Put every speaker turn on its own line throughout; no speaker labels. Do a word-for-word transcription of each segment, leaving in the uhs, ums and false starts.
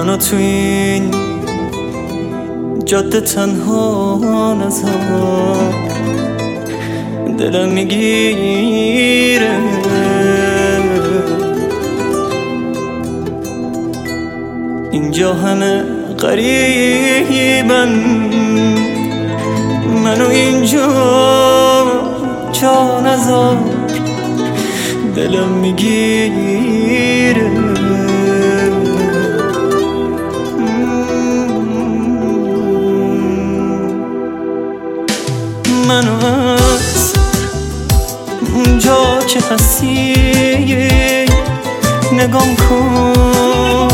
منو تو این جاده تنها نذار، دلم میگیره اینجا همه غریبن، منو اینجا جا نذار، دلم میگیره. منو از اونجا که هستی نگام کن،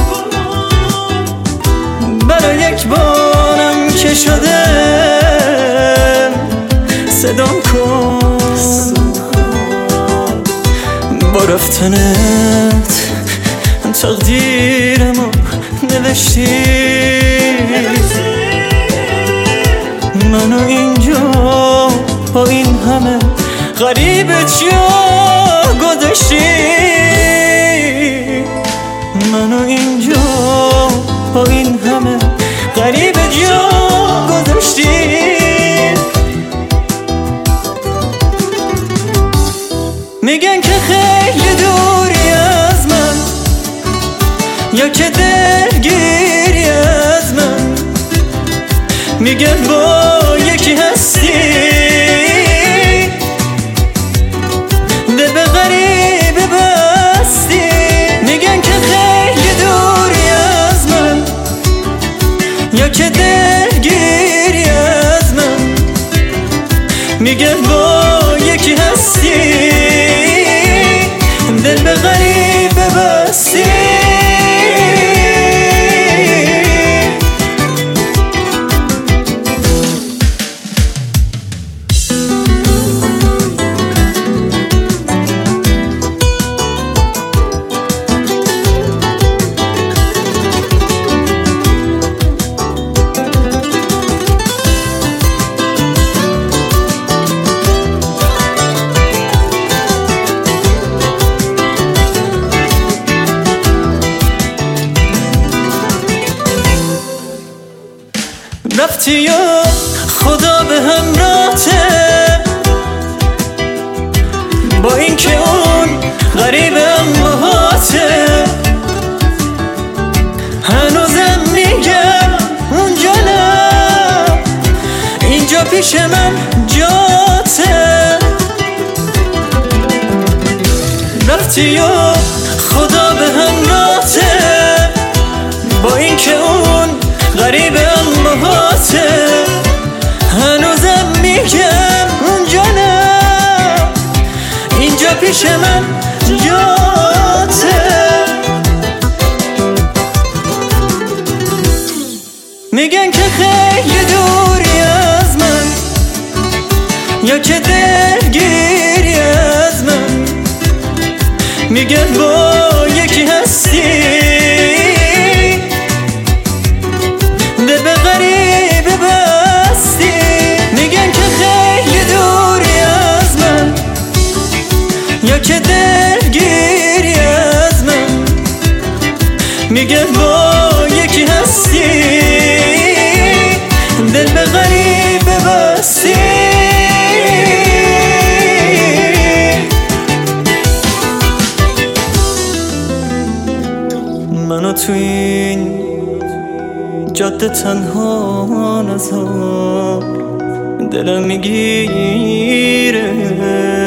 برای یک بارم که شده صدام کن. با رفتنت تقدیرمو نوشتی، منو اینجا با این همه غریب جا گذاشتی، منو اینجا با این همه غریب جا گذاشتی. میگن که خیلی دوری از من، یا که دلگیری از من، میگن با یکی هستی، دل به غریبه بستی. میگن که خیلی دوری از من، یا که دلگیری از من، میگن با یکی هستی، دل به غریبه بستی. رفتی و خدا به همراهته، با این که اون غریب امهاته، هنوزم میگم اونجا نه، اینجا پیش من جاته. رفتی و خدا به همراهته، با این که اون غریب امهاته، هنوزم میگم اونجا نه، اینجا پیش من جاته. میگن که خیلی دوری از من، یا که دلگیری از من، میگن با یکی هستی، دل به غریبه بستی. میگن که خیلی دوری از من، یا که دلگیری از من، میگن با یکی هستی، دل به غریبه بستی. منو تو این جاده تنها نذار، دلم میگیره